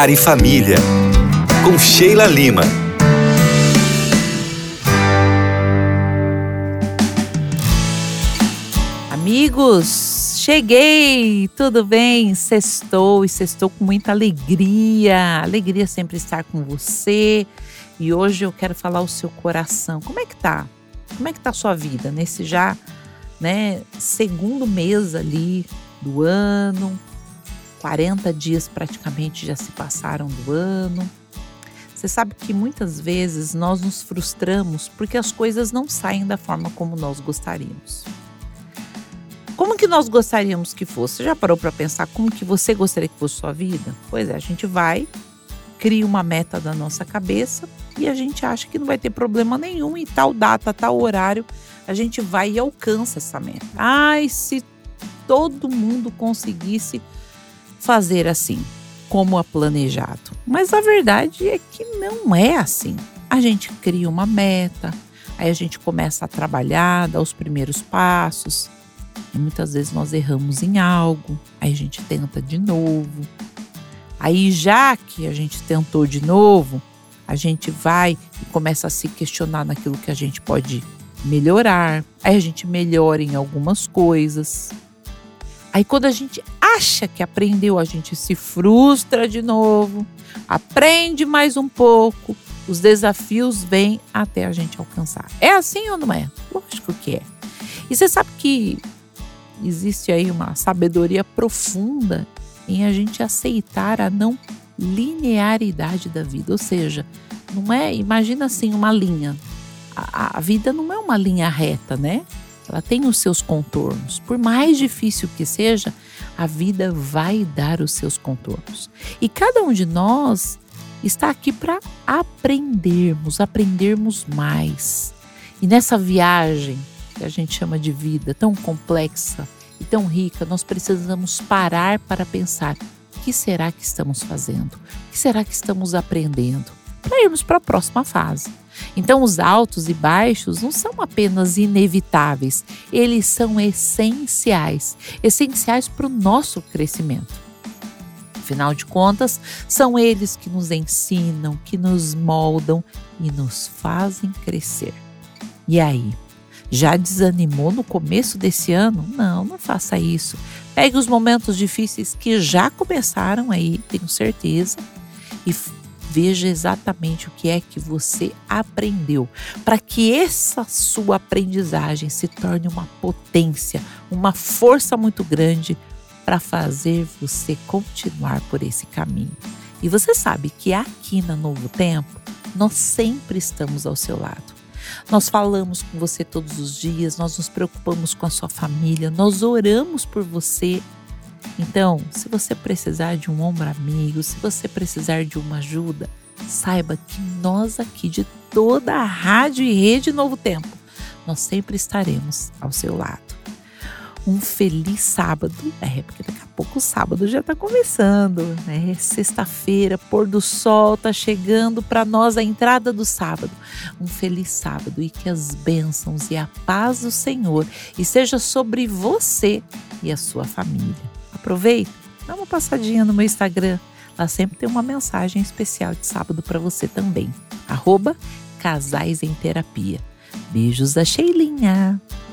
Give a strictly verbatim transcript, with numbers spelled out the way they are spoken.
Lar e Família, com Sheila Lima. Amigos, cheguei! Tudo bem? Sextou e sextou com muita alegria. Alegria sempre estar com você. E hoje eu quero falar o seu coração. Como é que tá? Como é que tá a sua vida nesse já, né, segundo mês ali do ano? quarenta dias praticamente já se passaram do ano. Você sabe que muitas vezes nós nos frustramos porque as coisas não saem da forma como nós gostaríamos. Como que nós gostaríamos que fosse? Você já parou para pensar como que você gostaria que fosse sua vida? Pois é, a gente vai, cria uma meta da nossa cabeça e a gente acha que não vai ter problema nenhum e tal data, tal horário, a gente vai e alcança essa meta. Ai, se todo mundo conseguisse fazer assim, como a planejado. Mas a verdade é que não é assim. A gente cria uma meta, aí a gente começa a trabalhar, dá os primeiros passos, e muitas vezes nós erramos em algo, aí a gente tenta de novo. Aí já que a gente tentou de novo, a gente vai e começa a se questionar naquilo que a gente pode melhorar, aí a gente melhora em algumas coisas. Aí quando a gente acha que aprendeu, a gente se frustra de novo, aprende mais um pouco, os desafios vêm até a gente alcançar. É assim ou não é? Lógico que é. E você sabe que existe aí uma sabedoria profunda em a gente aceitar a não linearidade da vida. Ou seja, não é, imagina assim uma linha. A, a vida não é uma linha reta, né? Ela tem os seus contornos. Por mais difícil que seja, a vida vai dar os seus contornos. E cada um de nós está aqui para aprendermos, aprendermos mais. E nessa viagem que a gente chama de vida, tão complexa e tão rica, nós precisamos parar para pensar: o que será que estamos fazendo? O que será que estamos aprendendo? Para irmos para a próxima fase. Então, os altos e baixos não são apenas inevitáveis, eles são essenciais, essenciais para o nosso crescimento. Afinal de contas, são eles que nos ensinam, que nos moldam e nos fazem crescer. E aí, já desanimou no começo desse ano? Não, não faça isso. Pegue os momentos difíceis que já começaram aí, tenho certeza, e veja exatamente o que é que você aprendeu, para que essa sua aprendizagem se torne uma potência, uma força muito grande para fazer você continuar por esse caminho. E você sabe que aqui na Novo Tempo, nós sempre estamos ao seu lado. Nós falamos com você todos os dias, nós nos preocupamos com a sua família, nós oramos por você. Então, se você precisar de um ombro amigo, se você precisar de uma ajuda, saiba que nós aqui de toda a Rádio e Rede Novo Tempo, nós sempre estaremos ao seu lado. Um feliz sábado, é porque daqui a pouco o sábado já está começando, né? Sexta-feira, pôr do sol está chegando para nós, a entrada do sábado. Um feliz sábado e que as bênçãos e a paz do Senhor esteja sobre você e a sua família. Aproveita, dá uma passadinha no meu Instagram. Lá sempre tem uma mensagem especial de sábado para você também. Arroba Casais em Terapia. Beijos da Sheilinha.